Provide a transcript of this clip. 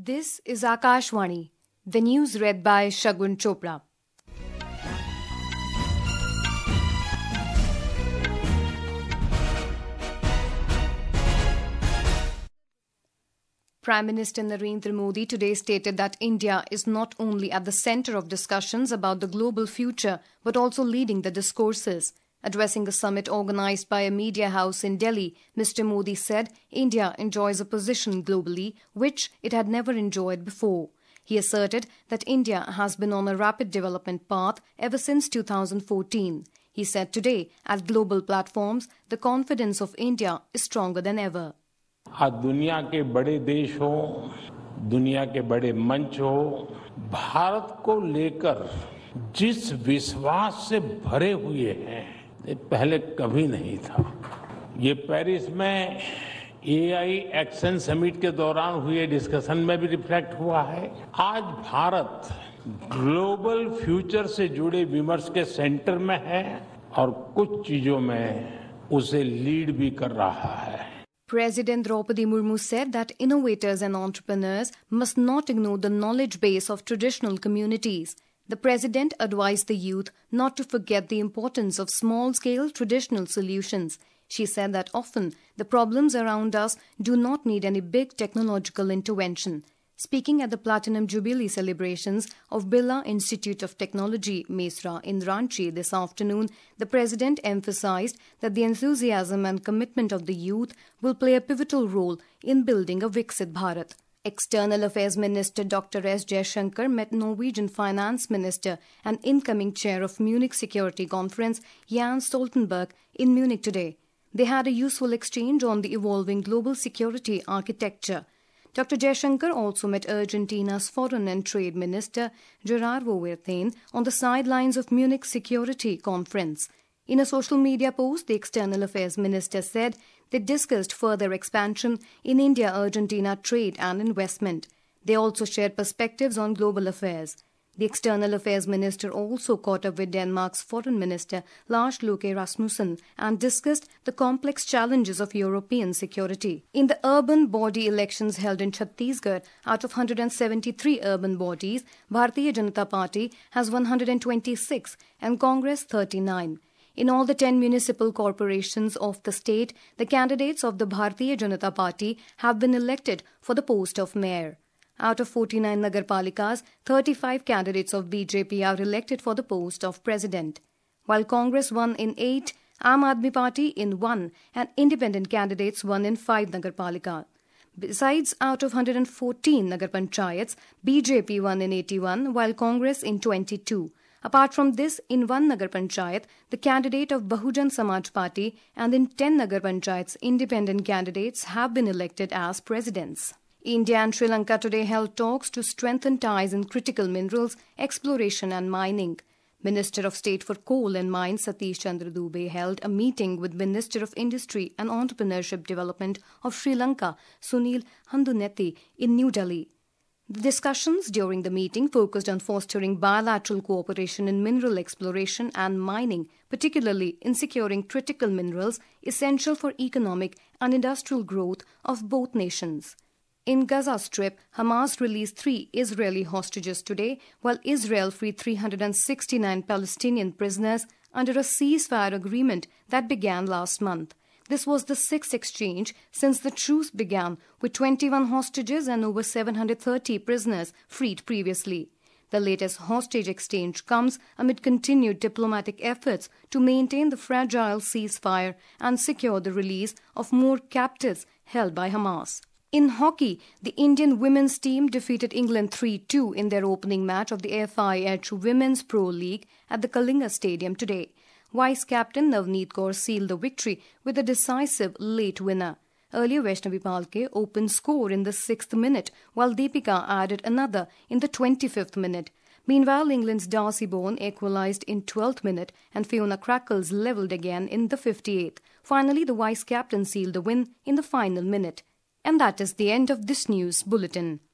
This is Akashvani. The news read by Shagun Chopra. Prime Minister Narendra Modi today stated that India is not only at the center of discussions about the global future, but also leading the discourses. Addressing a summit organized by a media house in Delhi, Mr. Modi said India enjoys a position globally which it had never enjoyed before. He asserted that India has been on a rapid development path ever since 2014. He said today, at global platforms, the confidence of India is stronger than ever. आज दुनिया के बड़े देश हो, दुनिया के बड़े मंच हो, भारत को लेकर जिस विश्वास से भरे हुए हैं, ये पहले कभी नहीं था। ये पेरिस में एआई एक्शन समिट के दौरान हुए डिस्कशन में भी रिफ्लेक्ट हुआ है। आज भारत ग्लोबल फ्यूचर से जुड़े विमर्श के सेंटर में है और कुछ चीजों में उसे लीड भी कर रहा है। President Draupadi Murmu said that innovators and entrepreneurs must not ignore the knowledge base of traditional communities. The president advised the youth not to forget the importance of small-scale traditional solutions. She said that often the problems around us do not need any big technological intervention. Speaking at the Platinum Jubilee celebrations of Birla Institute of Technology, Mesra, in Ranchi this afternoon, the President emphasized that the enthusiasm and commitment of the youth will play a pivotal role in building a Viksit Bharat. External Affairs Minister Dr. S. Jaishankar met Norwegian Finance Minister and incoming chair of Munich Security Conference, Jens Stoltenberg, in Munich today. They had a useful exchange on the evolving global security architecture. Dr. Jaishankar also met Argentina's Foreign and Trade Minister Gerardo Wertheim on the sidelines of Munich Security Conference. In a social media post, the External Affairs Minister said they discussed further expansion in India-Argentina trade and investment. They also shared perspectives on global affairs. The External Affairs Minister also caught up with Denmark's Foreign Minister Lars Løkke Rasmussen and discussed the complex challenges of European security. In the urban body elections held in Chhattisgarh, out of 173 urban bodies, Bharatiya Janata Party has 126 and Congress 39. In all the 10 municipal corporations of the state, the candidates of the Bharatiya Janata Party have been elected for the post of mayor. Out of 49 Nagarpalikas, 35 candidates of BJP are elected for the post of president. While Congress won in 8, Aam Aadmi Party in 1 and independent candidates won in 5 Nagarpalikas. Besides, out of 114 Nagar Panchayats, BJP won in 81 while Congress in 22. Apart from this, in 1 Nagar Panchayat, the candidate of Bahujan Samaj Party and in 10 Nagar Panchayats, independent candidates have been elected as presidents. India and Sri Lanka today held talks to strengthen ties in critical minerals, exploration and mining. Minister of State for Coal and Mines Satish Chandra Dubey held a meeting with Minister of Industry and Entrepreneurship Development of Sri Lanka, Sunil Handuneti, in New Delhi. The discussions during the meeting focused on fostering bilateral cooperation in mineral exploration and mining, particularly in securing critical minerals essential for economic and industrial growth of both nations. In Gaza Strip, Hamas released 3 Israeli hostages today, while Israel freed 369 Palestinian prisoners under a ceasefire agreement that began last month. This was the 6th exchange since the truce began, with 21 hostages and over 730 prisoners freed previously. The latest hostage exchange comes amid continued diplomatic efforts to maintain the fragile ceasefire and secure the release of more captives held by Hamas. In hockey, the Indian women's team defeated England 3-2 in their opening match of the FIH Women's Pro League at the Kalinga Stadium today. Vice-captain Navneet Kaur sealed the victory with a decisive late winner. Earlier, Vaishnavi Palke opened score in the 6th minute, while Deepika added another in the 25th minute. Meanwhile, England's Darcy Bourne equalised in 12th minute and Fiona Crackles levelled again in the 58th. Finally, the vice-captain sealed the win in the final minute. And that is the end of this news bulletin.